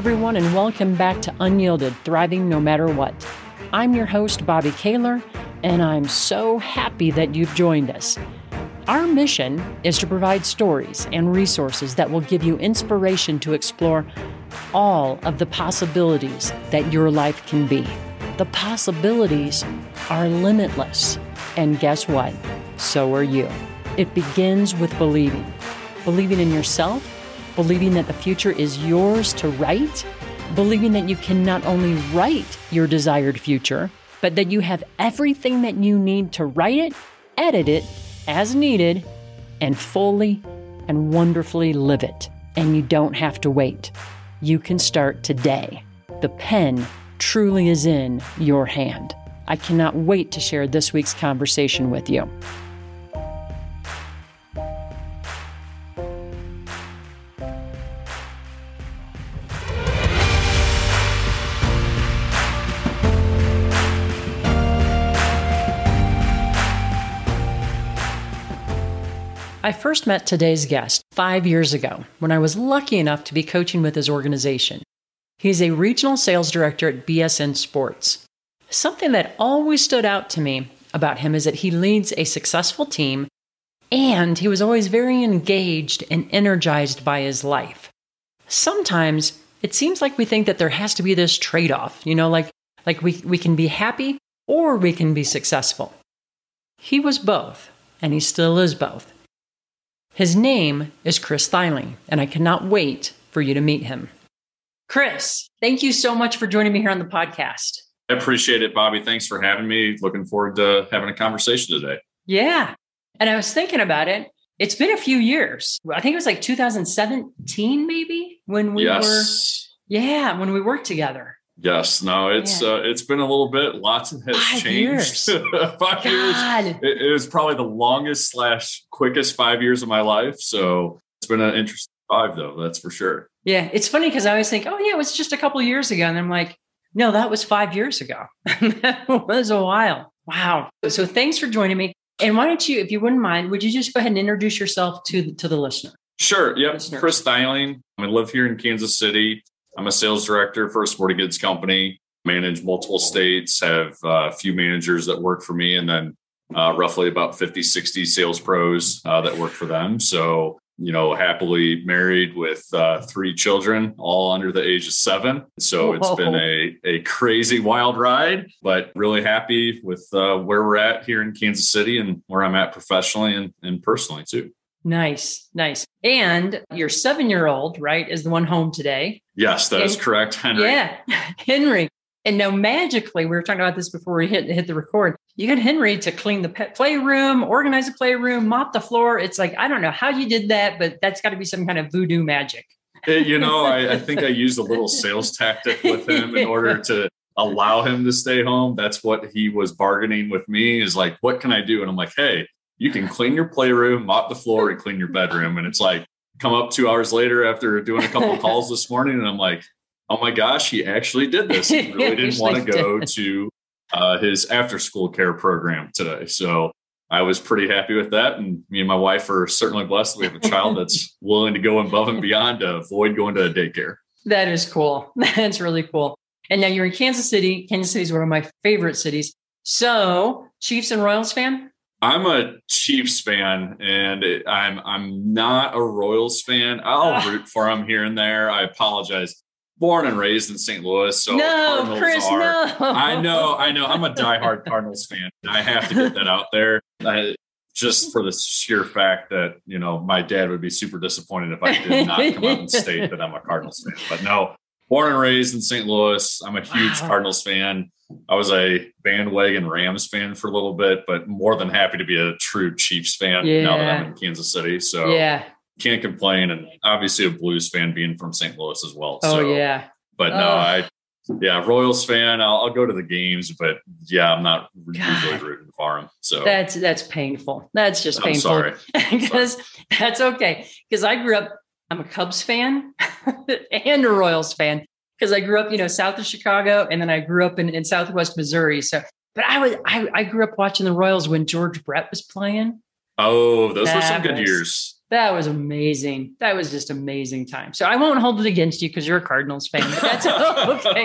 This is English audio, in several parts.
everyone, and welcome back to Unyielded, Thriving No Matter What. I'm your host, Bobby Kaler, and I'm so happy that you've joined us. Our mission is to provide stories and resources that will give you inspiration to explore all of the possibilities that your life can be. The possibilities are limitless. And guess what? So are you. It begins with believing. Believing in yourself, believing that the future is yours to write, believing that you can not only write your desired future, but that you have everything that you need to write it, edit it as needed, and fully and wonderfully live it. And you don't have to wait. You can start today. The pen truly is in your hand. I cannot wait to share this week's conversation with you. I first met today's guest 5 years ago when I was lucky enough to be coaching with his organization. He's a regional sales director at BSN Sports. Something that always stood out to me about him is that he leads a successful team, and he was always very engaged and energized by his life. Sometimes it seems like we think that there has to be this trade-off, like we can be happy or we can be successful. He was both, and he still is both. His name is Chris Theiling, and I cannot wait for you to meet him. Chris, thank you so much for joining me here on the podcast. I appreciate it, Bobby. Thanks for having me. Looking forward to having a conversation today. Yeah. And I was thinking about it. It's been a few years. I think it was like 2017, maybe, when we when we worked together. Yes. No, it's been a little bit. Lots has changed. 5 years. It was probably the longest / quickest 5 years of my life. So it's been an interesting 5, though. That's for sure. Yeah. It's funny because I always think, it was just a couple of years ago. And I'm like, no, that was 5 years ago. That was a while. Wow. So thanks for joining me. And why don't you, if you wouldn't mind, would you just go ahead and introduce yourself to the listener? Sure. Yep. Chris Theiling. I live here in Kansas City. I'm a sales director for a sporting goods company, manage multiple states, have a few managers that work for me, and then roughly about 50, 60 sales pros that work for them. So, happily married with 3 children, all under the age of 7. So It's been a crazy, wild ride, but really happy with where we're at here in Kansas City and where I'm at professionally and personally too. Nice. And your 7-year-old, right, is the one home today. Yes, that is correct, Henry. Yeah, Henry. And now magically, we were talking about this before we hit the record. You got Henry to clean the pet playroom, organize the playroom, mop the floor. It's like, I don't know how you did that, but that's got to be some kind of voodoo magic. I think I used a little sales tactic with him in order to allow him to stay home. That's what he was bargaining with me, is like, what can I do? And I'm like, hey, you can clean your playroom, mop the floor, and clean your bedroom. And it's like, come up 2 hours later after doing a couple of calls this morning, and I'm like, oh my gosh, he actually did this. He really didn't want to go to his after-school care program today. So I was pretty happy with that. And me and my wife are certainly blessed. We have a child that's willing to go above and beyond to avoid going to a daycare. That is cool. That's really cool. And now you're in Kansas City. Kansas City is one of my favorite cities. So Chiefs and Royals fan? I'm a Chiefs fan, and I'm not a Royals fan. I'll root for them here and there. I apologize. Born and raised in St. Louis, so no, Chris, no. I know. I'm a diehard Cardinals fan. I have to get that out there, just for the sheer fact that my dad would be super disappointed if I did not come out and state that I'm a Cardinals fan. But no, born and raised in St. Louis, I'm a huge Cardinals fan. I was a bandwagon Rams fan for a little bit, but more than happy to be a true Chiefs fan now that I'm in Kansas City. So can't complain. And obviously a Blues fan being from St. Louis as well. But no, Royals fan. I'll go to the games, but I'm not usually rooting for them. So that's painful. That's just painful. I'm sorry. Because that's okay. Because I grew up, I'm a Cubs fan and a Royals fan. Because I grew up, south of Chicago, and then I grew up in Southwest Missouri. So, but I grew up watching the Royals when George Brett was playing. Oh, those were some good years. That was amazing. That was just amazing time. So I won't hold it against you because you're a Cardinals fan. But that's okay.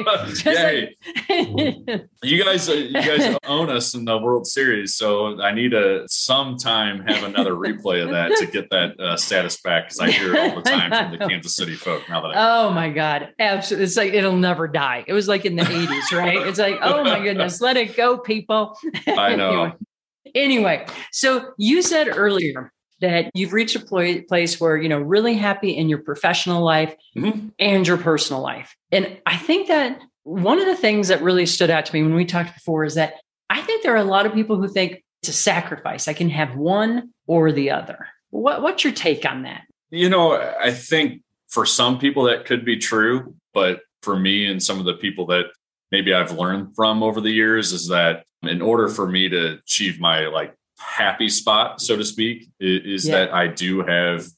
You guys own us in the World Series, so I need to sometime have another replay of that to get that status back, because I hear it all the time from the Kansas City folk. Now that oh my God, absolutely! It's like it'll never die. It was like in the 80s, right? It's like, oh my goodness, let it go, people. I know. Anyway, so you said earlier that you've reached a place where, really happy in your professional life and your personal life. And I think that one of the things that really stood out to me when we talked before is that I think there are a lot of people who think it's a sacrifice. I can have one or the other. What's your take on that? I think for some people that could be true, but for me and some of the people that maybe I've learned from over the years is that in order for me to achieve my happy spot, so to speak, is that I do have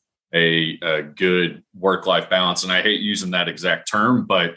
a good work-life balance. And I hate using that exact term, but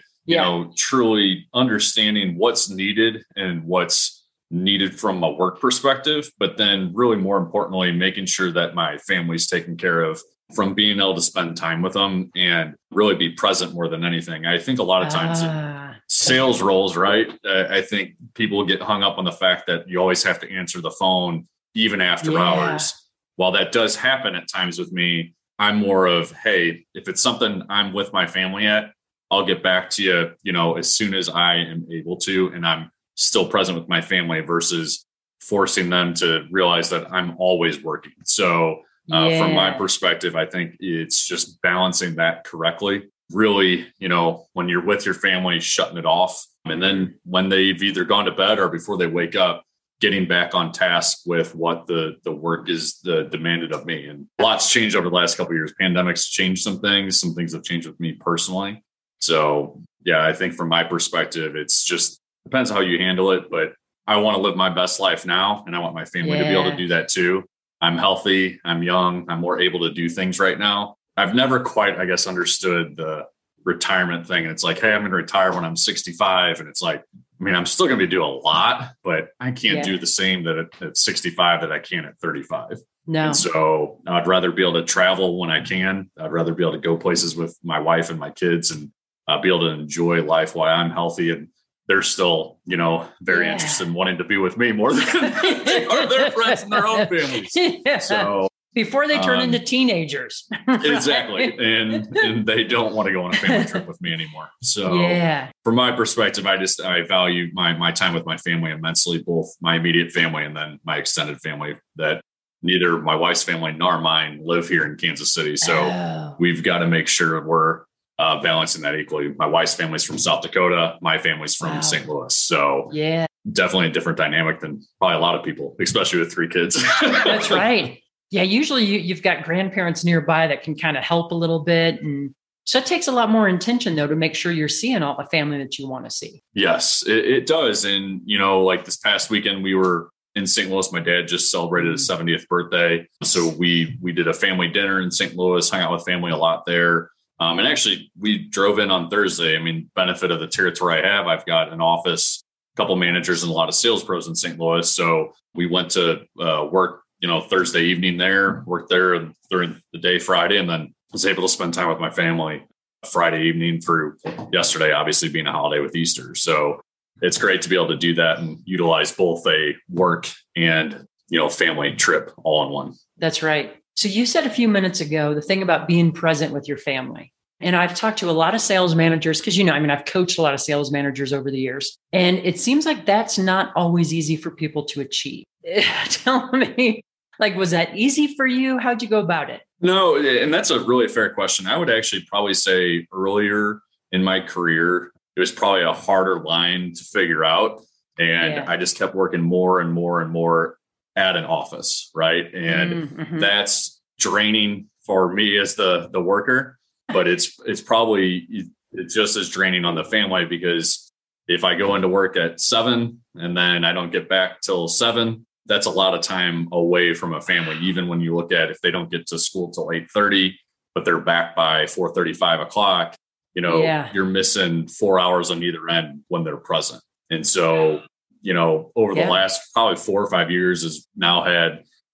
truly understanding what's needed and what's needed from a work perspective, but then really more importantly, making sure that my family's taken care of, from being able to spend time with them and really be present more than anything. I think a lot of times in sales roles, right? I think people get hung up on the fact that you always have to answer the phone even after hours. While that does happen at times with me, I'm more of, hey, if it's something I'm with my family at, I'll get back to you, as soon as I am able to, and I'm still present with my family versus forcing them to realize that I'm always working. So from my perspective, I think it's just balancing that correctly. Really, when you're with your family, shutting it off. And then when they've either gone to bed or before they wake up, getting back on task with what the work is demanded of me. And lots changed over the last couple of years. Pandemics changed some things. Some things have changed with me personally. So I think from my perspective, it's just depends how you handle it. But I want to live my best life now, and I want my family to be able to do that too. I'm healthy. I'm young. I'm more able to do things right now. I've never quite, understood the retirement thing. And it's like, hey, I'm going to retire when I'm 65. And it's like, I'm still going to do a lot, but I can't do the same that at 65 that I can at 35. No. And so I'd rather be able to travel when I can. I'd rather be able to go places with my wife and my kids and be able to enjoy life while I'm healthy. And they're still, very interested in wanting to be with me more than they are their friends and their own families. So before they turn into teenagers. Exactly. And they don't want to go on a family trip with me anymore. So from my perspective, I value my time with my family immensely, both my immediate family and then my extended family that neither my wife's family nor mine live here in Kansas City. So we've got to make sure we're balancing that equally. My wife's family's from South Dakota. My family's from St. Louis. So definitely a different dynamic than probably a lot of people, especially with 3 kids. That's right. Yeah, usually you've got grandparents nearby that can kind of help a little bit. And so it takes a lot more intention, though, to make sure you're seeing all the family that you want to see. Yes, it does. And, like this past weekend, we were in St. Louis. My dad just celebrated his 70th birthday. So we did a family dinner in St. Louis, hung out with family a lot there. And actually, we drove in on Thursday. Benefit of the territory I have, I've got an office, a couple managers, and a lot of sales pros in St. Louis. So we went to work Thursday evening there, worked there during the day Friday, and then was able to spend time with my family Friday evening through yesterday, obviously being a holiday with Easter. So it's great to be able to do that and utilize both a work and, family trip all in one. That's right. So you said a few minutes ago, the thing about being present with your family. And I've talked to a lot of sales managers because, I've coached a lot of sales managers over the years. And it seems like that's not always easy for people to achieve. Tell me, was that easy for you? How'd you go about it? No, and that's a really fair question. I would actually probably say earlier in my career, it was probably a harder line to figure out. And I just kept working more and more and more at an office, right? And that's draining for me as the worker, but it's probably just as draining on the family, because if I go into work at 7 and then I don't get back till 7, that's a lot of time away from a family. Even when you look at if they don't get to school till 8:30, but they're back by 4:30, 5 o'clock, you're missing 4 hours on either end when they're present. And so, over the last probably 4 or 5 years has now had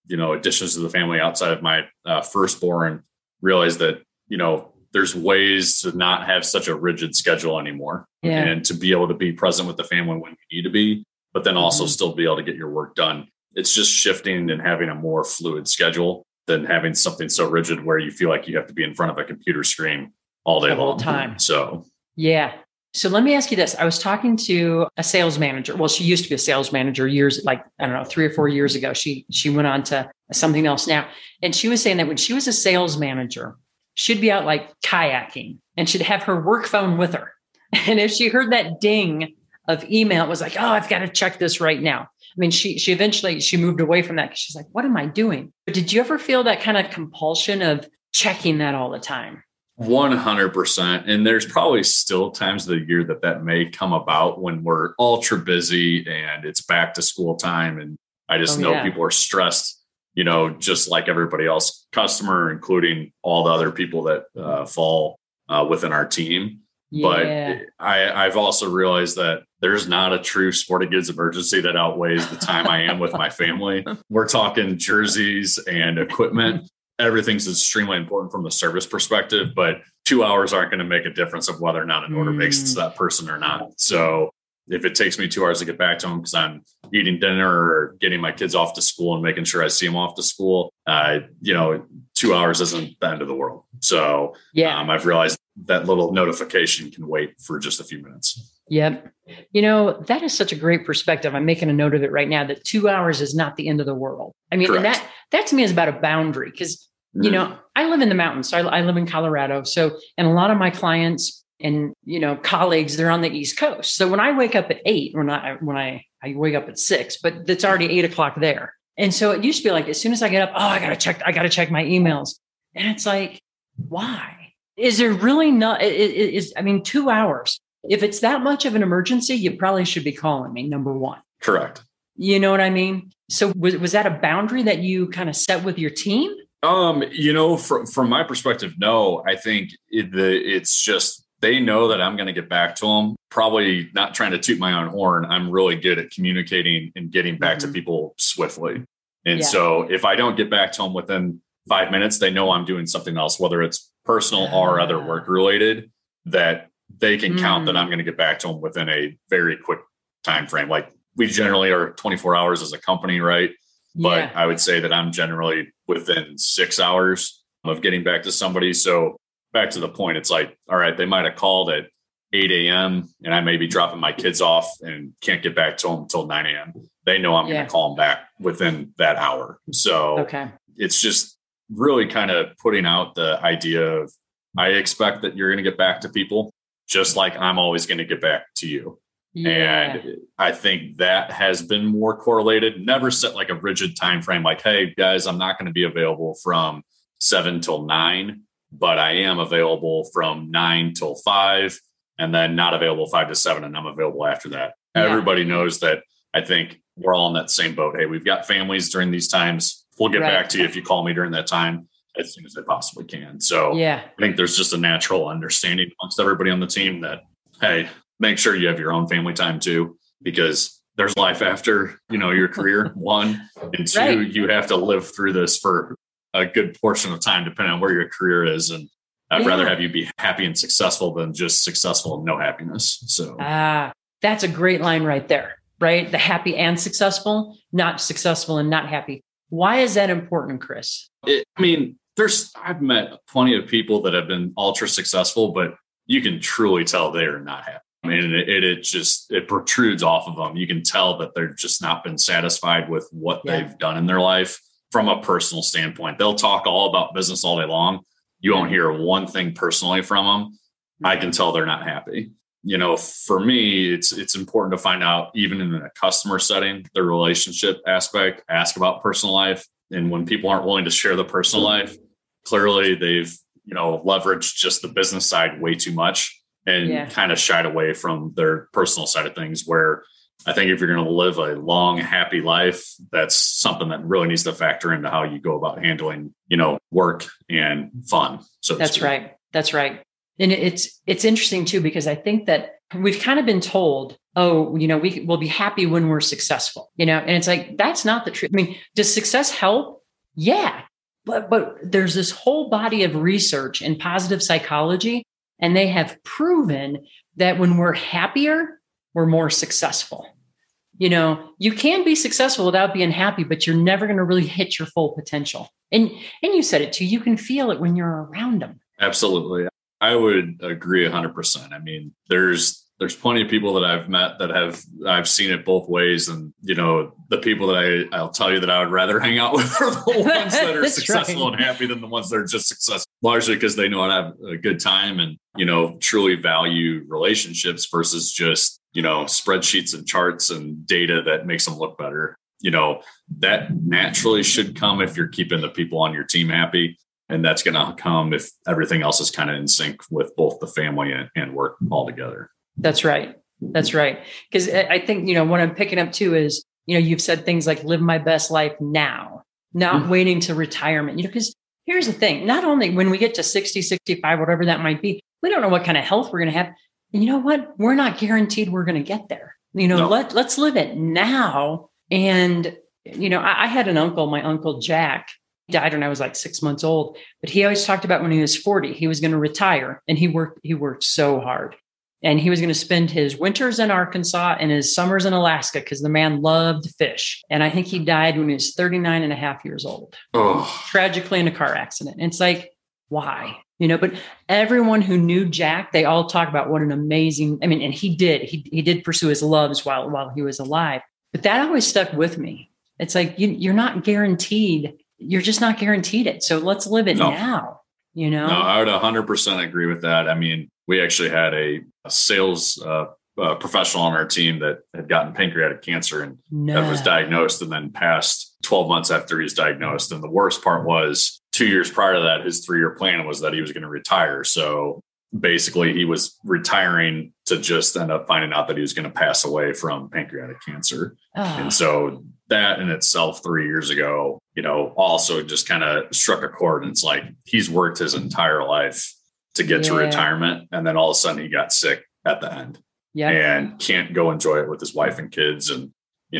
additions to the family outside of my firstborn, realized that, there's ways to not have such a rigid schedule anymore and to be able to be present with the family when you need to be, but then also still be able to get your work done. It's just shifting and having a more fluid schedule than having something so rigid where you feel like you have to be in front of a computer screen all day long. Time. So, yeah. So let me ask you this. I was talking to a sales manager. Well, she used to be a sales manager years, 3 or 4 years ago. She went on to something else now. And she was saying that when she was a sales manager, she'd be out like kayaking and she'd have her work phone with her. And if she heard that ding of email, it was like, oh, I've got to check this right now. I mean, she eventually moved away from that because she's like, what am I doing? But did you ever feel that kind of compulsion of checking that all the time? 100%. And there's probably still times of the year that may come about when we're ultra busy and it's back to school time. And I just know people are stressed, just like everybody else, customer, including all the other people that fall within our team. Yeah. But I've also realized that there's not a true sporting goods emergency that outweighs the time I am with my family. We're talking jerseys and equipment. Everything's extremely important from the service perspective, but 2 hours aren't going to make a difference of whether or not an order makes it to that person or not. So if it takes me 2 hours to get back to them because I'm eating dinner or getting my kids off to school and making sure I see them off to school, 2 hours isn't the end of the world. So I've realized that little notification can wait for just a few minutes. Yep. That is such a great perspective. I'm making a note of it right now that 2 hours is not the end of the world. I mean, and that to me is about a boundary because, I live in the mountains. So I live in Colorado. So, and a lot of my clients and, colleagues, they're on the East Coast. So when I wake up at 8, when I wake up at 6, but it's already 8 o'clock there. And so it used to be like, as soon as I get up, I got to check my emails. And it's like, why? Is there really not, 2 hours. If it's that much of an emergency, you probably should be calling me, number one. Correct. You know what I mean? So was that a boundary that you kind of set with your team? From my perspective, no. I think it's just they know that I'm going to get back to them. Probably not trying to toot my own horn. I'm really good at communicating and getting back to people swiftly. And so if I don't get back to them within 5 minutes, they know I'm doing something else, whether it's personal or other work related, that they can count that I'm going to get back to them within a very quick time frame. Like we generally are 24 hours as a company, right? But I would say that I'm generally within 6 hours of getting back to somebody. So back to the point, it's like, all right, they might have called at 8 a.m. and I may be dropping my kids off and can't get back to them until 9 a.m. They know I'm going to call them back within that hour. So it's just really kind of putting out the idea of I expect that you're going to get back to people just like I'm always going to get back to you. And I think that has been more correlated. Never set like a rigid time frame like, hey, guys, I'm not going to be available from 7 till 9, but I am available from 9 till 5 and then not available 5 to 7. And I'm available after that. Everybody knows that. I think we're all in that same boat. Hey, we've got families during these times. We'll get back to you if you call me during that time as soon as I possibly can. So I think there's just a natural understanding amongst everybody on the team that, hey, make sure you have your own family time too, because there's life after, your career, one, and two, you have to live through this for a good portion of time, depending on where your career is. And I'd rather have you be happy and successful than just successful and no happiness. So that's a great line right there, right? The happy and successful, not successful and not happy. Why is that important, Chris? I've met plenty of people that have been ultra successful, but you can truly tell they are not happy. I mean, it protrudes off of them. You can tell that they're just not been satisfied with what they've done in their life from a personal standpoint. They'll talk all about business all day long. You won't hear one thing personally from them. I can tell they're not happy. For me, it's important to find out, even in a customer setting, the relationship aspect, ask about personal life. And when people aren't willing to share the personal life, clearly they've, leveraged just the business side way too much and kind of shied away from their personal side of things, where I think if you're going to live a long, happy life, that's something that really needs to factor into how you go about handling, work and fun. So that's right. That's right. And it's interesting too, because I think that we've kind of been told, we will be happy when we're successful, and it's like, that's not the truth. I mean, does success help? Yeah. But there's this whole body of research in positive psychology, and they have proven that when we're happier, we're more successful. You can be successful without being happy, but you're never going to really hit your full potential. And you said it too, you can feel it when you're around them. Absolutely. I would agree 100%. I mean, there's plenty of people that I've met that I've seen it both ways. And, the people that I'll tell you that I would rather hang out with are the ones that are successful and happy than the ones that are just successful, largely because they know how to have a good time and, truly value relationships versus just, spreadsheets and charts and data that makes them look better. That naturally should come if you're keeping the people on your team happy. And that's going to come if everything else is kind of in sync with both the family and work all together. That's right. That's right. Because I think, what I'm picking up too is, you've said things like live my best life now, not waiting to retirement, because here's the thing, not only when we get to 60, 65, whatever that might be, we don't know what kind of health we're going to have. And you know what? We're not guaranteed we're going to get there. Let's live it now. And, I had an uncle, my Uncle Jack, died when I was like 6 months old, but he always talked about when he was 40, he was going to retire, and he worked so hard. And he was going to spend his winters in Arkansas and his summers in Alaska because the man loved fish. And I think he died when he was 39 and a half years old, tragically in a car accident. And it's like, why? But everyone who knew Jack, they all talk about what an amazing, and he did pursue his loves while he was alive. But that always stuck with me. It's like, you're not guaranteed. You're just not guaranteed it. So let's live it now, No, I would 100% agree with that. I mean, we actually had a sales professional on our team that had gotten pancreatic cancer and that was diagnosed and then passed 12 months after he was diagnosed. And the worst part was 2 years prior to that, his 3-year plan was that he was going to retire. So basically he was retiring to just end up finding out that he was going to pass away from pancreatic cancer. And so that in itself 3 years ago, also just kind of struck a chord. And it's like, he's worked his entire life to get to retirement. And then all of a sudden he got sick at the end and can't go enjoy it with his wife and kids. And,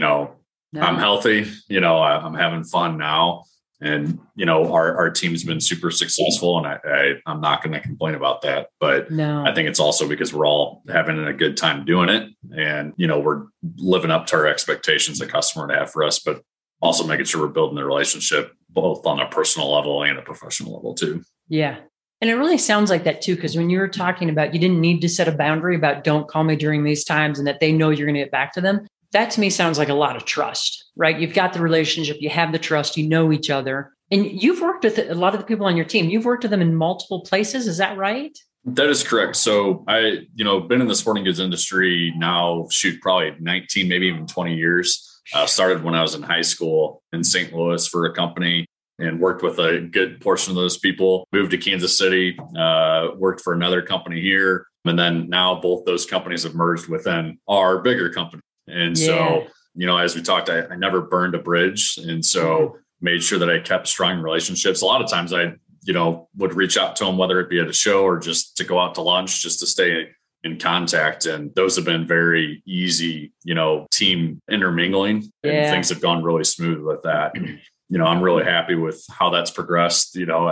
I'm healthy, I'm having fun now. And, our team's been super successful and I'm not going to complain about that. But I think it's also because we're all having a good time doing it. And, we're living up to our expectations the customer to have for us, but also making sure we're building the relationship both on a personal level and a professional level too. Yeah. And it really sounds like that too, because when you were talking about you didn't need to set a boundary about don't call me during these times and that they know you're going to get back to them. That to me sounds like a lot of trust, right? You've got the relationship, you have the trust, you know each other. And you've worked with a lot of the people on your team. You've worked with them in multiple places. Is that right? That is correct. So I, been in the sporting goods industry now, probably 19, maybe even 20 years. Started when I was in high school in St. Louis for a company and worked with a good portion of those people, moved to Kansas City, worked for another company here. And then now both those companies have merged within our bigger company. And so, as we talked, I never burned a bridge. And so made sure that I kept strong relationships. A lot of times I, would reach out to them, whether it be at a show or just to go out to lunch, just to stay in contact. And those have been very easy, team intermingling and things have gone really smooth with that. And, I'm really happy with how that's progressed.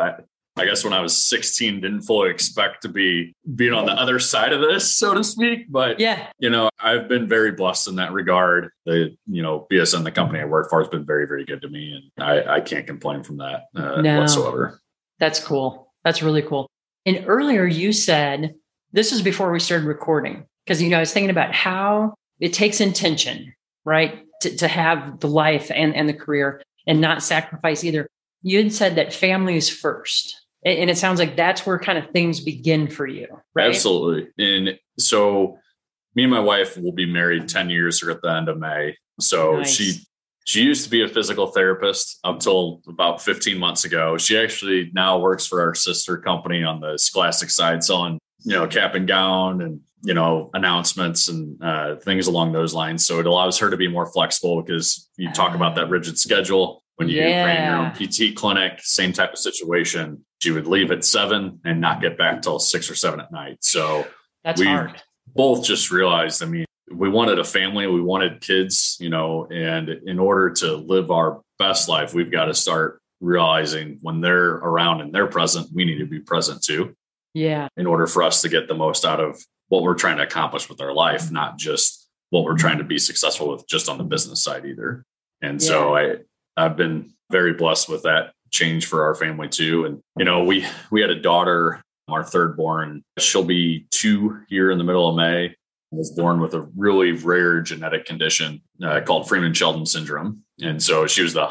I guess when I was 16, didn't fully expect to be being on the other side of this, so to speak. But, I've been very blessed in that regard. The, BSN, the company I work for, has been very, very good to me. And I can't complain from that whatsoever. That's cool. That's really cool. And earlier you said, this is before we started recording, because, I was thinking about how it takes intention, right? To have the life and the career and not sacrifice either. You had said that family is first. And it sounds like that's where kind of things begin for you, right? Absolutely. And so me and my wife will be married 10 years at the end of May. So nice. She used to be a physical therapist up till about 15 months ago. She actually now works for our sister company on the Scholastic side, selling, cap and gown and, announcements and things along those lines. So it allows her to be more flexible because you talk about that rigid schedule. When you ran your own PT clinic, same type of situation. She would leave at 7 and not get back till 6 or 7 at night. So that's hard. Both just realized, we wanted a family, we wanted kids, and in order to live our best life, we've got to start realizing when they're around and they're present, we need to be present too. Yeah. In order for us to get the most out of what we're trying to accomplish with our life, not just what we're trying to be successful with just on the business side either. And so I've been very blessed with that change for our family too. And, we had a daughter, our third born. She'll be 2 here in the middle of May. Was born with a really rare genetic condition called Freeman-Sheldon syndrome. And so she was the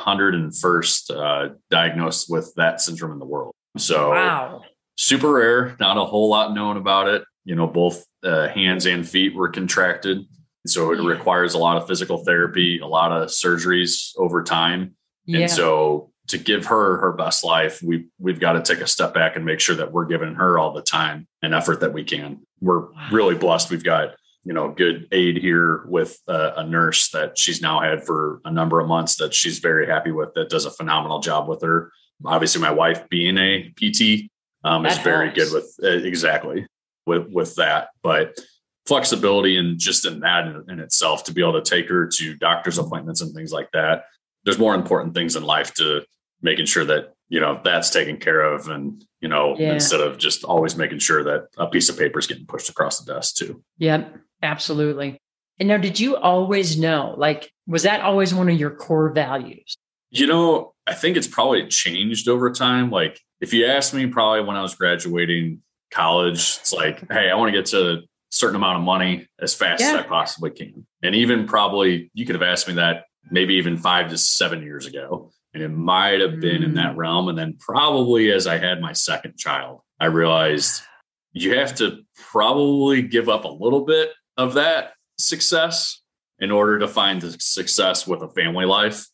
101st diagnosed with that syndrome in the world. So wow. Super rare, not a whole lot known about it. Both hands and feet were contracted. So it requires a lot of physical therapy, a lot of surgeries over time. Yeah. And so to give her her best life, we've got to take a step back and make sure that we're giving her all the time and effort that we can. We're really blessed. We've got, good aid here with a nurse that she's now had for a number of months that she's very happy with, that does a phenomenal job with her. Obviously, my wife being a PT is very good with exactly with that. But flexibility and just in that in itself, to be able to take her to doctor's appointments and things like that. There's more important things in life to making sure that, that's taken care of. And, instead of just always making sure that a piece of paper is getting pushed across the desk too. Yep, absolutely. And now, did you always know, was that always one of your core values? I think it's probably changed over time. Like if you asked me probably when I was graduating college, it's like, hey, I want to get to a certain amount of money as fast as I possibly can. And even probably you could have asked me that maybe even 5 to 7 years ago. And it might have been in that realm. And then probably as I had my second child, I realized you have to probably give up a little bit of that success in order to find the success with a family life.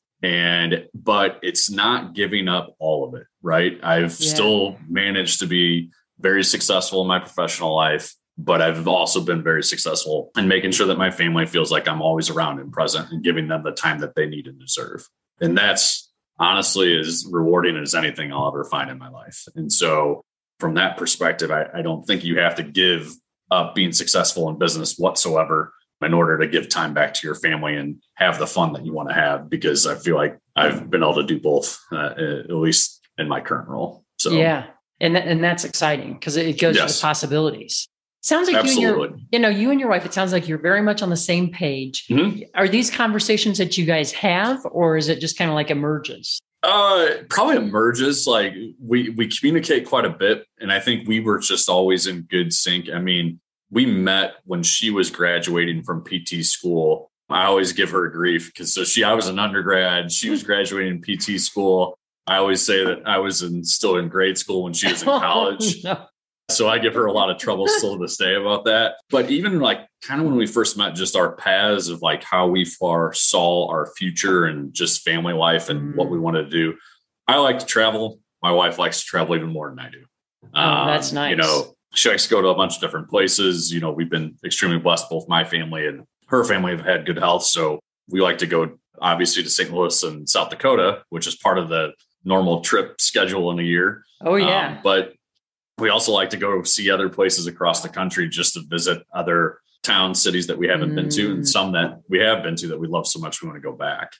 But it's not giving up all of it, right? I've still managed to be very successful in my professional life, but I've also been very successful in making sure that my family feels like I'm always around and present and giving them the time that they need and deserve. And that's honestly as rewarding as anything I'll ever find in my life. And so from that perspective, I don't think you have to give up being successful in business whatsoever in order to give time back to your family and have the fun that you want to have, because I feel like I've been able to do both, at least in my current role. So yeah. And that's exciting because it goes to the possibilities. Sounds like you and your wife, it sounds like you're very much on the same page. Mm-hmm. Are these conversations that you guys have, or is it just kind of like emerges? Probably emerges. Like we communicate quite a bit. And I think we were just always in good sync. I mean, we met when she was graduating from PT school. I always give her grief because I was an undergrad. She was graduating PT school. I always say that I was still in grade school when she was in college. No. So I give her a lot of trouble still to this day about that. But even kind of when we first met, just our paths of how we saw our future and just family life and what we wanted to do. I like to travel. My wife likes to travel even more than I do. Oh, that's nice. She likes to go to a bunch of different places. We've been extremely blessed. Both my family and her family have had good health. So we like to go obviously to St. Louis and South Dakota, which is part of the normal trip schedule in a year. Oh yeah. But we also like to go see other places across the country just to visit other towns, cities that we haven't been to, and some that we have been to that we love so much we want to go back.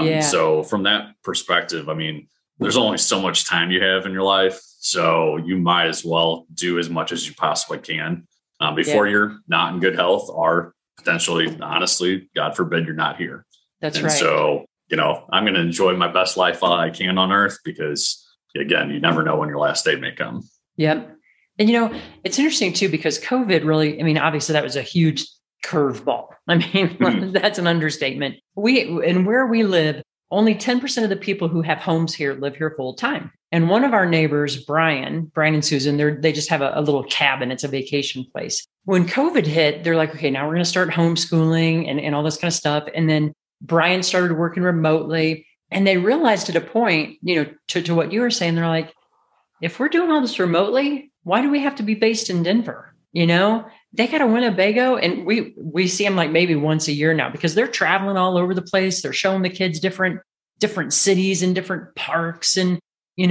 So from that perspective, I mean, there's only so much time you have in your life. So you might as well do as much as you possibly can before you're not in good health, or potentially, honestly, God forbid, you're not here. That's right. So, I'm going to enjoy my best life while I can on earth, because again, you never know when your last day may come. Yep. And, it's interesting too, because COVID really, obviously that was a huge curveball. That's an understatement. And where we live, only 10% of the people who have homes here live here full time. And one of our neighbors, Brian and Susan, they just have a little cabin. It's a vacation place. When COVID hit, they're like, okay, now we're going to start homeschooling and all this kind of stuff. And then Brian started working remotely, and they realized at a point, to what you were saying, they're like, if we're doing all this remotely, why do we have to be based in Denver? They got a Winnebago, and we see them maybe once a year now, because they're traveling all over the place. They're showing the kids different cities and different parks, and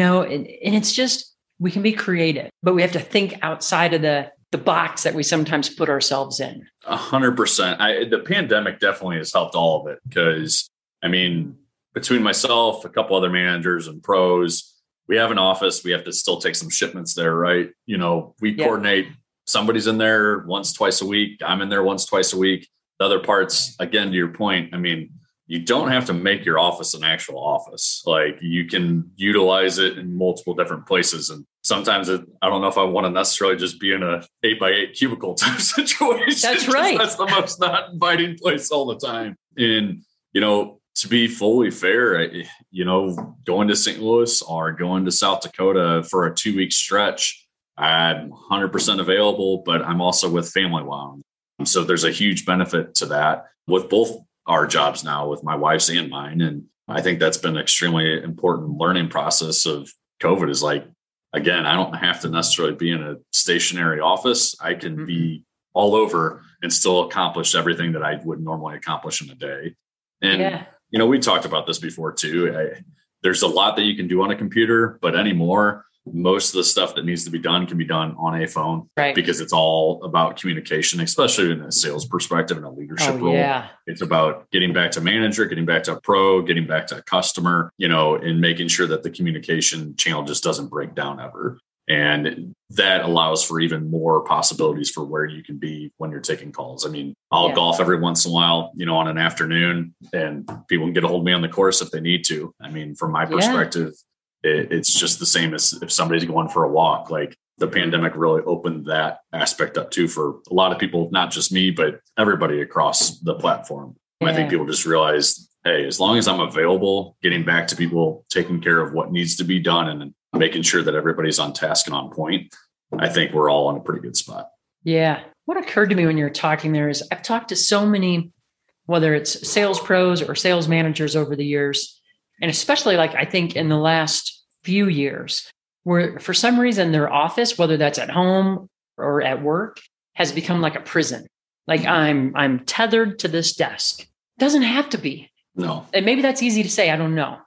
it's just, we can be creative, but we have to think outside of the box that we sometimes put ourselves in. 100%. The pandemic definitely has helped all of it, because between myself, a couple other managers and pros, we have an office. We have to still take some shipments there, right? We coordinate. Somebody's in there once, twice a week. I'm in there once, twice a week. The other parts, again, to your point, you don't have to make your office an actual office. Like, you can utilize it in multiple different places. And sometimes I don't know if I want to necessarily just be in a 8x8 cubicle type situation. That's right. That's the most not inviting place all the time. And, to be fully fair, going to St. Louis or going to South Dakota for a 2-week stretch, I'm 100% available, but I'm also with family while I'm. So there's a huge benefit to that with both our jobs now, with my wife's and mine. And I think that's been an extremely important learning process of COVID is like, again, I don't have to necessarily be in a stationary office. I can be all over and still accomplish everything that I would normally accomplish in a day. And, we talked about this before too. There's a lot that you can do on a computer, but anymore, most of the stuff that needs to be done can be done on a phone, right? Because it's all about communication, especially in a sales perspective and a leadership role. Yeah. It's about getting back to manager, getting back to a pro, getting back to a customer, and making sure that the communication channel just doesn't break down ever. And that allows for even more possibilities for where you can be when you're taking calls. I'll golf every once in a while, on an afternoon, and people can get a hold of me on the course if they need to. From my perspective, it's just the same as if somebody's going for a walk. Like, the pandemic really opened that aspect up too for a lot of people, not just me, but everybody across the platform. I think people just realized, hey, as long as I'm available, getting back to people, taking care of what needs to be done and making sure that everybody's on task and on point, I think we're all in a pretty good spot. Yeah. What occurred to me when you were talking there is I've talked to so many, whether it's sales pros or sales managers over the years, and especially I think in the last few years, where for some reason their office, whether that's at home or at work, has become like a prison. Like, I'm tethered to this desk. Doesn't have to be. No. And maybe that's easy to say. I don't know.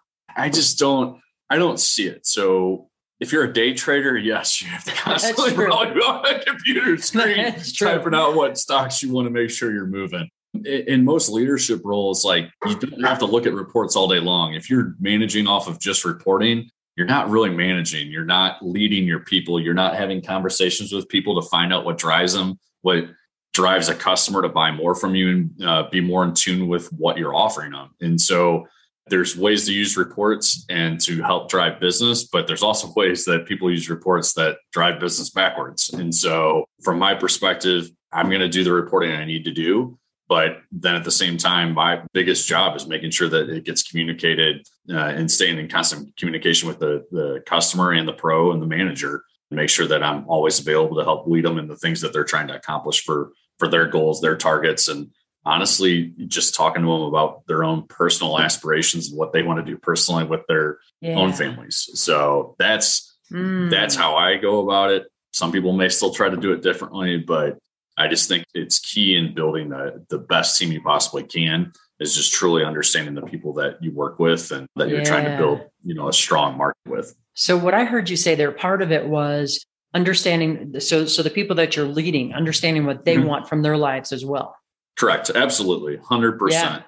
I don't see it. So if you're a day trader, yes, you have to constantly probably be on a computer screen typing out what stocks you want to make sure you're moving. In most leadership roles, you don't have to look at reports all day long. If you're managing off of just reporting, you're not really managing. You're not leading your people. You're not having conversations with people to find out what drives them, what drives a customer to buy more from you, and be more in tune with what you're offering them. And so there's ways to use reports and to help drive business, but there's also ways that people use reports that drive business backwards. And so from my perspective, I'm going to do the reporting I need to do. But then at the same time, my biggest job is making sure that it gets communicated and staying in constant communication with the customer and the pro and the manager, and make sure that I'm always available to help lead them in the things that they're trying to accomplish for their goals, their targets, and honestly, just talking to them about their own personal aspirations and what they want to do personally with their own families. So that's how I go about it. Some people may still try to do it differently, but I just think it's key in building the best team you possibly can is just truly understanding the people that you work with and that you're trying to build, a strong market with. So what I heard you say there, part of it was understanding. So the people that you're leading, understanding what they want from their lives as well. Correct. Absolutely. 100%.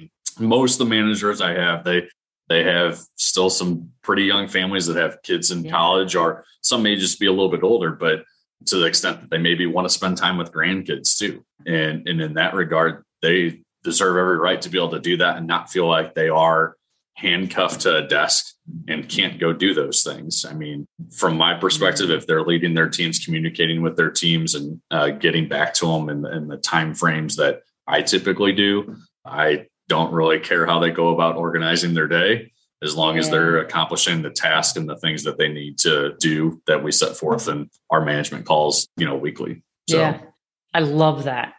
Most of the managers I have, they have still some pretty young families that have kids in college, or some may just be a little bit older, but to the extent that they maybe want to spend time with grandkids too. And in that regard, they deserve every right to be able to do that and not feel like they are handcuffed to a desk and can't go do those things. From my perspective, if they're leading their teams, communicating with their teams and getting back to them in the time frames that I typically do, I don't really care how they go about organizing their day, as long as they're accomplishing the task and the things that they need to do that we set forth in our management calls, weekly. So I love that.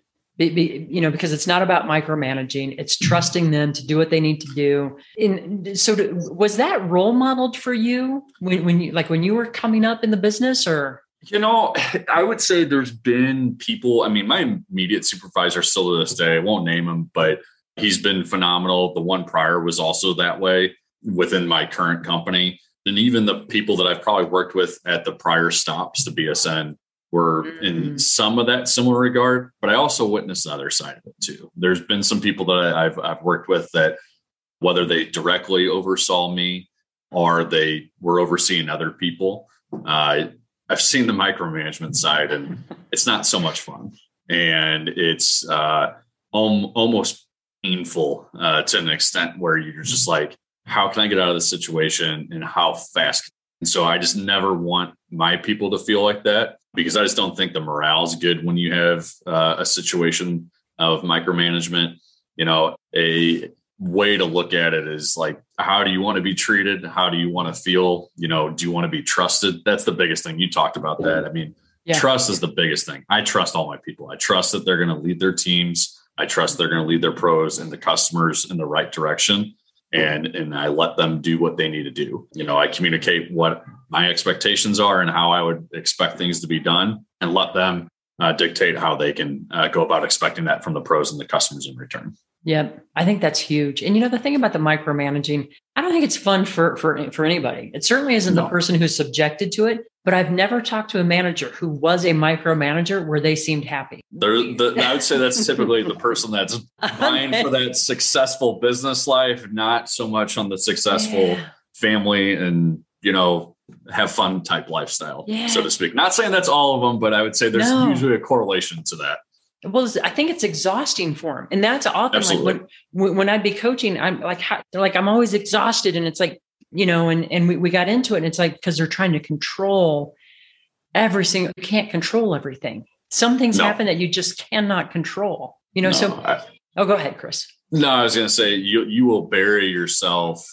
Because it's not about micromanaging, it's trusting them to do what they need to do. And so was that role modeled for you when you were coming up in the business, or? I would say there's been people, my immediate supervisor still to this day, I won't name him, but he's been phenomenal. The one prior was also that way within my current company. And even the people that I've probably worked with at the prior stops to BSN were in some of that similar regard, but I also witnessed the other side of it too. There's been some people that I've worked with that whether they directly oversaw me or they were overseeing other people. I've seen the micromanagement side, and it's not so much fun. And it's almost painful to an extent where you're just like, how can I get out of this situation and how fast? And so I just never want my people to feel like that, because I just don't think the morale is good when you have a situation of micromanagement. A way to look at it is like, how do you want to be treated? How do you want to feel? Do you want to be trusted? That's the biggest thing. You talked about that. I mean, trust is the biggest thing. I trust all my people. I trust that they're going to lead their teams. I trust they're going to lead their pros and the customers in the right direction. And I let them do what they need to do. I communicate what my expectations are and how I would expect things to be done, and let them dictate how they can go about expecting that from the pros and the customers in return. Yeah, I think that's huge. And the thing about the micromanaging, I don't think it's fun for anybody. It certainly isn't the person who's subjected to it, but I've never talked to a manager who was a micromanager where they seemed happy. I would say that's typically the person that's vying for that successful business life, not so much on the successful family and, have fun type lifestyle, so to speak. Not saying that's all of them, but I would say there's usually a correlation to that. Well, I think it's exhausting for them. And that's often like when I'd be coaching, I'm like, they're like, I'm always exhausted. And it's like, and we got into it, and it's like, because they're trying to control you can't control everything. Some things happen that you just cannot control, go ahead, Chris. No, I was going to say, you will bury yourself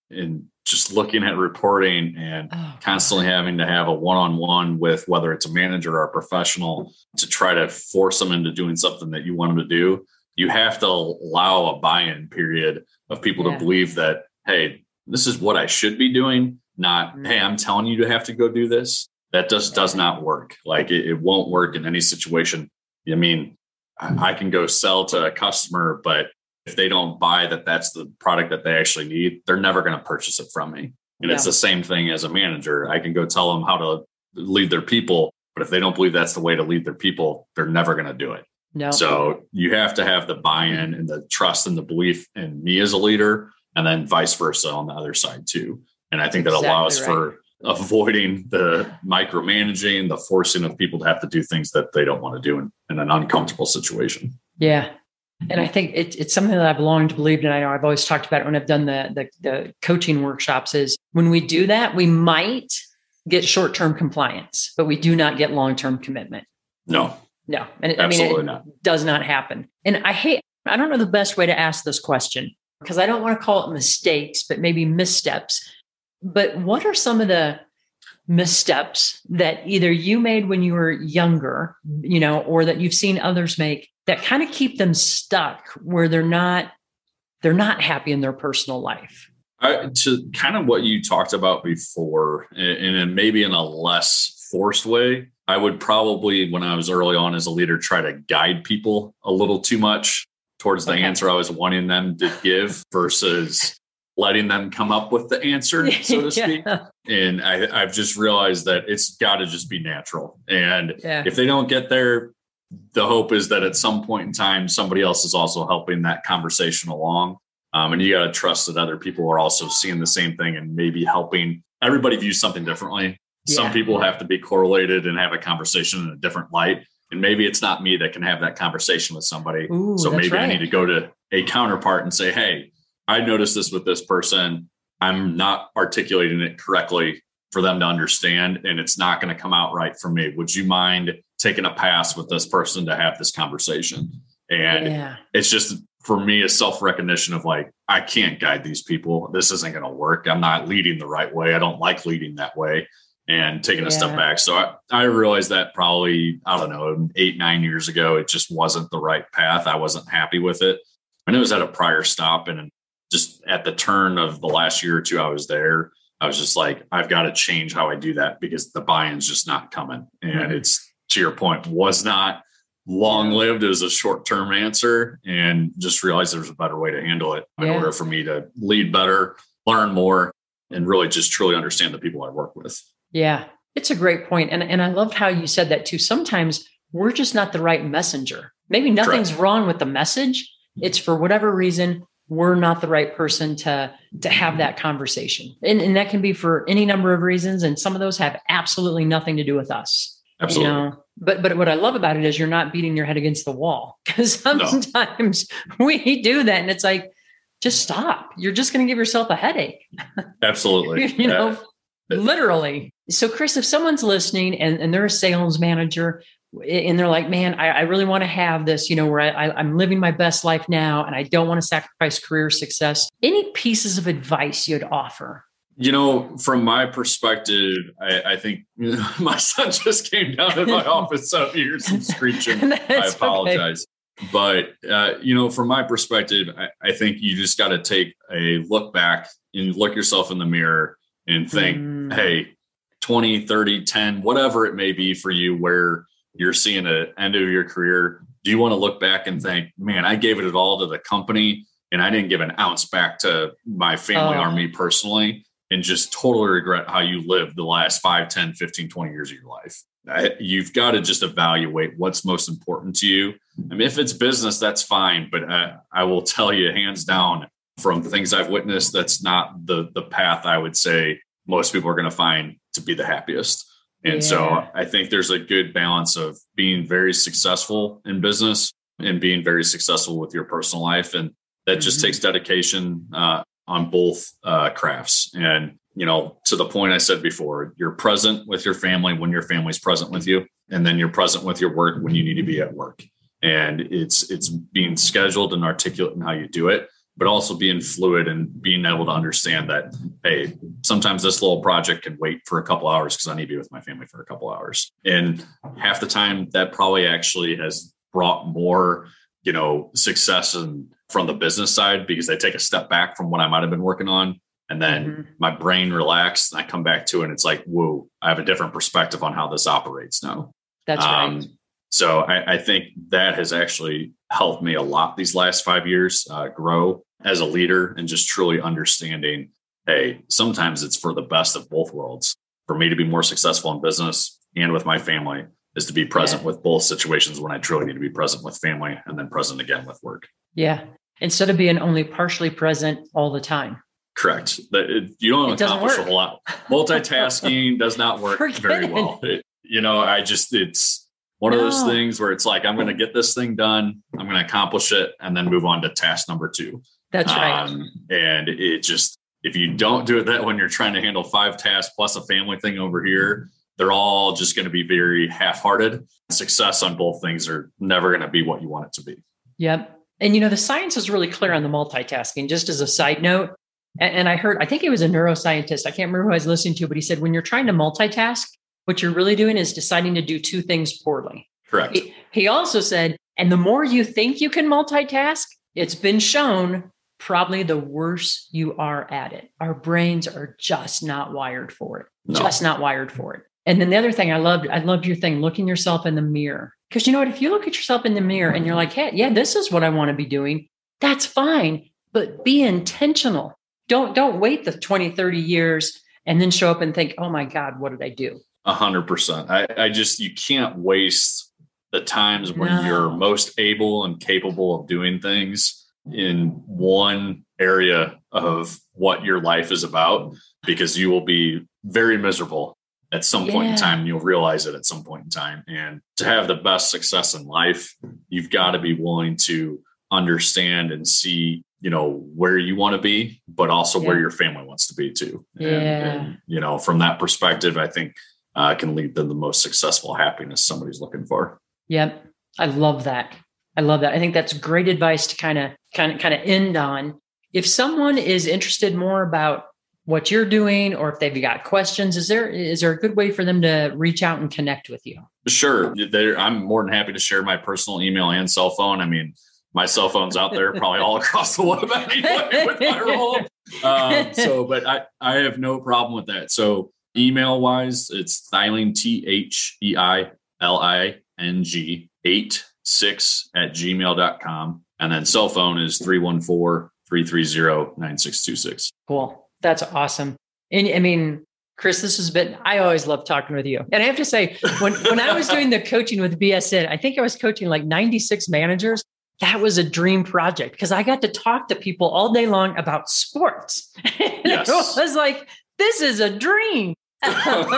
in just looking at reporting and constantly having to have a one-on-one with whether it's a manager or a professional to try to force them into doing something that you want them to do. You have to allow a buy-in period of people to believe that, hey, this is what I should be doing, not, hey, I'm telling you to have to go do this. That just does not work. Like it won't work in any situation. I mean, I can go sell to a customer, but if they don't buy that that's the product that they actually need, they're never going to purchase it from me. And it's the same thing as a manager. I can go tell them how to lead their people, but if they don't believe that's the way to lead their people, they're never going to do it. No. So you have to have the buy-in and the trust and the belief in me as a leader, and then vice versa on the other side too. And I think that allows for avoiding the micromanaging, the forcing of people to have to do things that they don't want to do in an uncomfortable situation. Yeah. And I think it's something that I've long believed, and I know I've always talked about it when I've done the coaching workshops, is when we do that, we might get short-term compliance, but we do not get long-term commitment. No. And it does not happen. And I don't know the best way to ask this question, because I don't want to call it mistakes, but maybe missteps. But what are some of the missteps that either you made when you were younger, or that you've seen others make that kind of keep them stuck where they're not happy in their personal life? To kind of what you talked about before, and maybe in a less forced way, I would probably, when I was early on as a leader, try to guide people a little too much towards the answer I was wanting them to give versus letting them come up with the answer, so to speak. And I've just realized that it's got to just be natural. And if they don't get there, the hope is that at some point in time, somebody else is also helping that conversation along. And you got to trust that other people are also seeing the same thing and maybe helping. Everybody views something differently. Some people have to be correlated and have a conversation in a different light. And maybe it's not me that can have that conversation with somebody. So maybe I need to go to a counterpart and say, hey, I noticed this with this person. I'm not articulating it correctly for them to understand, and it's not going to come out right for me. Would you mind taking a pass with this person to have this conversation? And it's just, for me, a self-recognition of like, I can't guide these people. This isn't going to work. I'm not leading the right way. I don't like leading that way, and taking a step back. So I realized that probably, 8-9 years ago, it just wasn't the right path. I wasn't happy with it. And it was at a prior stop. And just at the turn of the last year or two I was there, I was just like, I've got to change how I do that because the buy-in's just not coming. And it's, to your point, was not long-lived. It was a short-term answer, and just realized there was a better way to handle it in order for me to lead better, learn more, and really just truly understand the people I work with. Yeah, it's a great point. And I loved how you said that too. Sometimes we're just not the right messenger. Maybe nothing's wrong with the message. It's for whatever reason, we're not the right person to have that conversation. And that can be for any number of reasons. And some of those have absolutely nothing to do with us. Absolutely. But what I love about it is you're not beating your head against the wall, because sometimes we do that and it's like, just stop. You're just going to give yourself a headache. Absolutely. Literally. So Chris, if someone's listening and they're a sales manager and they're like, man, I really want to have this, where I'm living my best life now and I don't want to sacrifice career success. Any pieces of advice you'd offer? From my perspective, I think my son just came down to my office, so you hear some screeching. I apologize. Okay. But, from my perspective, I think you just got to take a look back and look yourself in the mirror and think, hey, 20, 30, 10, whatever it may be for you, where you're seeing the end of your career. Do you want to look back and think, man, I gave it all to the company and I didn't give an ounce back to my family or me personally, and just totally regret how you lived the last 5, 10, 15, 20 years of your life? You've got to just evaluate what's most important to you. I mean, if it's business, that's fine. But I will tell you, hands down, from the things I've witnessed, that's not the path I would say most people are going to find to be the happiest. And so I think there's a good balance of being very successful in business and being very successful with your personal life. And that just takes dedication on both crafts. And, to the point I said before, you're present with your family when your family's present with you, and then you're present with your work when you need to be at work. And it's being scheduled and articulate in how you do it, but also being fluid and being able to understand that, hey, sometimes this little project can wait for a couple hours because I need to be with my family for a couple hours. And half the time that probably actually has brought more, success from the business side, because I take a step back from what I might've been working on. And then my brain relaxed and I come back to it and it's like, whoa, I have a different perspective on how this operates now. That's right. So I think that has actually helped me a lot these last 5 years grow as a leader, and just truly understanding, hey, sometimes it's for the best of both worlds. For me to be more successful in business and with my family is to be present with both situations when I truly need to be present with family, and then present again with work. Yeah. Instead of being only partially present all the time. Correct. You don't accomplish a whole lot. Multitasking does not work very well. It's one of those things where it's like, I'm going to get this thing done. I'm going to accomplish it and then move on to task number 2. That's right. And it just, if you don't do it that when you're trying to handle 5 tasks plus a family thing over here, they're all just going to be very half-hearted. Success on both things are never going to be what you want it to be. Yep. And, the science is really clear on the multitasking. Just as a side note, and I think he was a neuroscientist. I can't remember who I was listening to, but he said, when you're trying to multitask, what you're really doing is deciding to do 2 things poorly. Correct. He also said, and the more you think you can multitask, it's been shown, probably the worse you are at it. Our brains are just not wired for it. No. Just not wired for it. And then the other thing I loved your thing, looking yourself in the mirror. Because you know what, if you look at yourself in the mirror and you're like, hey, yeah, this is what I want to be doing, that's fine. But be intentional. Don't wait the 20, 30 years and then show up and think, oh my God, what did I do? 100%. You can't waste the times when you're most able and capable of doing things in one area of what your life is about, because you will be very miserable at some point in time. And you'll realize it at some point in time. And to have the best success in life, you've got to be willing to understand and see, where you want to be, but also where your family wants to be too. And, from that perspective, I think can lead to the most successful happiness somebody's looking for. Yep. I love that. I think that's great advice to kind of end on. If someone is interested more about what you're doing, or if they've got questions, is there a good way for them to reach out and connect with you? Sure. I'm more than happy to share my personal email and cell phone. I mean, my cell phone's out there probably all across the web anyway with my role. But I have no problem with that. So email wise, it's Theiling, THEILING 86@gmail.com. And then cell phone is 314-330-9626. Cool. That's awesome. And I mean, Chris, I always love talking with you. And I have to say, when I was doing the coaching with BSN, I think I was coaching like 96 managers. that was a dream project because I got to talk to people all day long about sports. Yes. It was like, this is a dream. But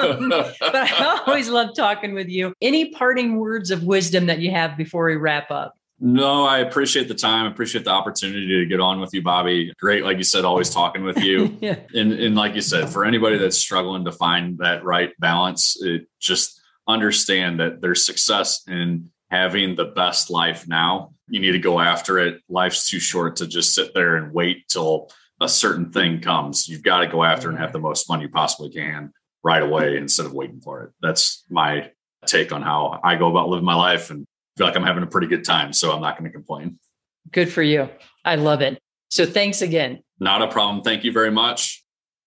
I always love talking with you. Any parting words of wisdom that you have before we wrap up? No, I appreciate the time. I appreciate the opportunity to get on with you, Bobby. Great. Like you said, always talking with you. Yeah. And like you said, for anybody that's struggling to find that right balance, just understand that there's success in having the best life now. You need to go after it. Life's too short to just sit there and wait till a certain thing comes. You've got to go after and have the most fun you possibly can right away instead of waiting for it. That's my take on how I go about living my life, and feel like I'm having a pretty good time. So I'm not going to complain. Good for you. I love it. So thanks again. Not a problem. Thank you very much.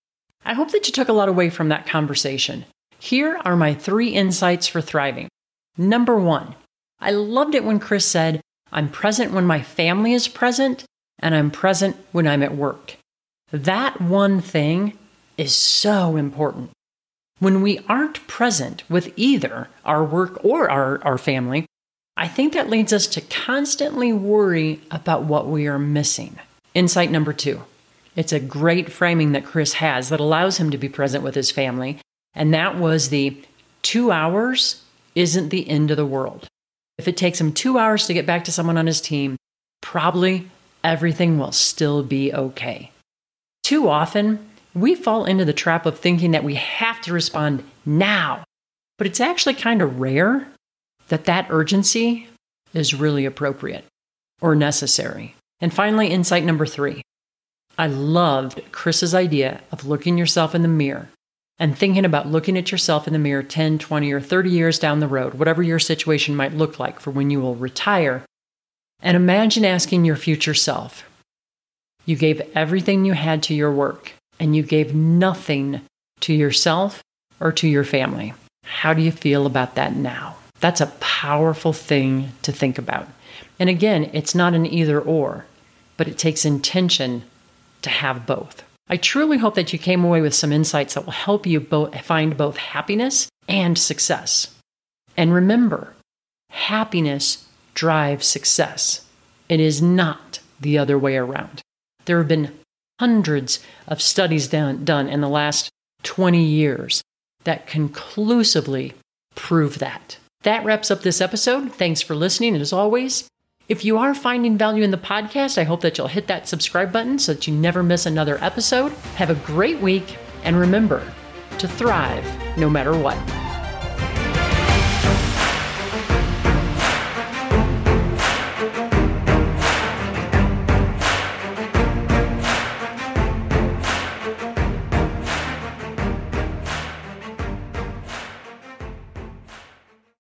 I hope that you took a lot away from that conversation. Here are my 3 insights for thriving. Number 1, I loved it when Chris said, I'm present when my family is present, and I'm present when I'm at work. That one thing is so important. When we aren't present with either our work or our family, I think that leads us to constantly worry about what we are missing. Insight number 2. It's a great framing that Chris has that allows him to be present with his family. And that was the 2 hours isn't the end of the world. If it takes him 2 hours to get back to someone on his team, probably everything will still be okay. Too often, we fall into the trap of thinking that we have to respond now. But it's actually kind of rare that urgency is really appropriate or necessary. And finally, insight number 3. I loved Chris's idea of looking yourself in the mirror and thinking about looking at yourself in the mirror 10, 20, or 30 years down the road, whatever your situation might look like for when you will retire. And imagine asking your future self, you gave everything you had to your work and you gave nothing to yourself or to your family. How do you feel about that now? That's a powerful thing to think about. And again, it's not an either or, but it takes intention to have both. I truly hope that you came away with some insights that will help you find both happiness and success. And remember, happiness drives success. It is not the other way around. There have been hundreds of studies done in the last 20 years that conclusively prove that. That wraps up this episode. Thanks for listening. And as always, if you are finding value in the podcast, I hope that you'll hit that subscribe button so that you never miss another episode. Have a great week, and remember to thrive no matter what.